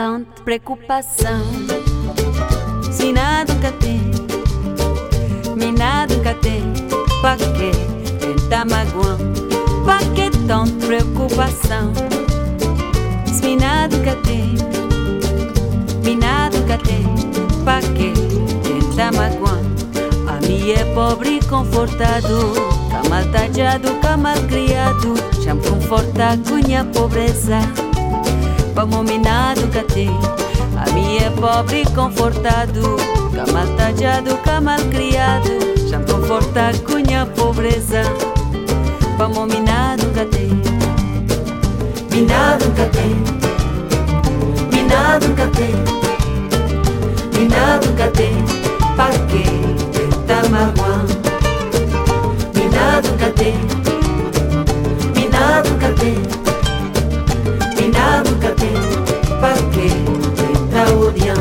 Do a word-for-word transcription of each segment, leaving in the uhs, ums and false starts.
tanta preocupação. Se nada nunca tem, me nada nunca tem. Pra que tenta magoar? Pra que tanta preocupação? Se me nada nunca tem, me nada nunca tem. Pra que tenta magoar? A minha é pobre e confortado, cá mal tadjado, cá mal criado. Já me conforta com minha pobreza. Vamos me nada nunca tem. A minha é pobre e confortado, cá mal tadjado, cá mal criado. Já me conforta com minha pobreza. Vamos me nada nunca tem. Me nada nunca tem. Me nada nunca tem. Me nada nunca tem. Pra que tenta magoar? Me nada nunca tem. Me nada nunca tem. Me nada nunca tem. Pra que tenta odiar?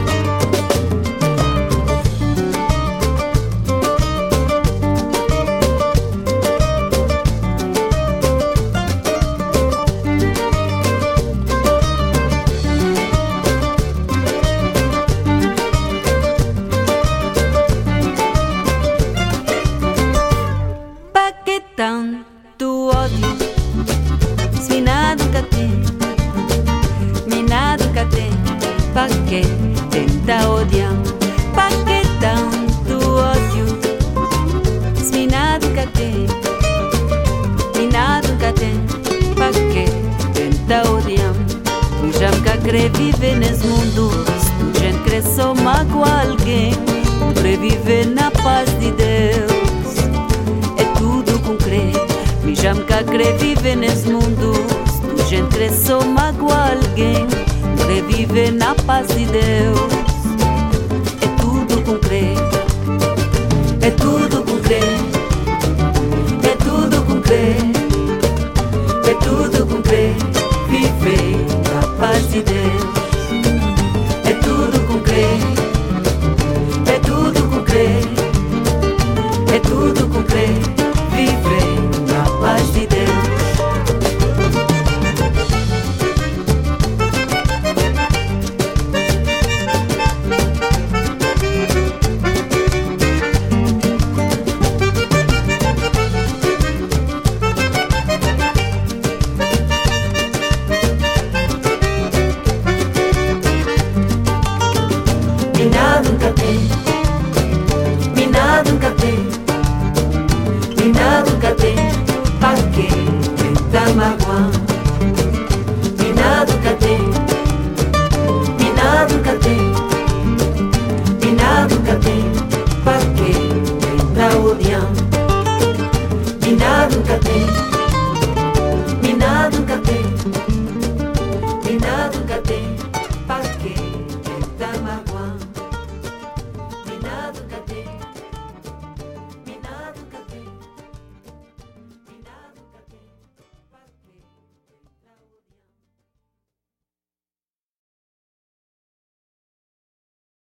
Tanto ódio, se nada nunca tem, me nada nunca tem. Pra que tenta odiar? Pra que tanto ódio, se me nada nunca tem, me nada nunca tem. Pra que tenta odiar? Tu já nunca quer viver nesse mundo, se tu já quer só magoar alguém. Tu quer viver na paz de Deus. Me já me quer viver nesse mundo, se tu gente quer só magoar alguém. Quer viver na paz de Deus. É tudo com crer, é tudo com crer, é tudo com crer, é tudo com crer. Viver na paz de Deus. É tudo com crer, é tudo com crer, é tudo com crer. Viver na paz de Deus. Me nada nunca tem, me nada nunca tem. Me nada nunca tem. Pra que tenta magoar? Me nada nunca tem. Me nada nunca tem. Me nada nunca tem. Pra que tenta odiar? Me nada nunca tem.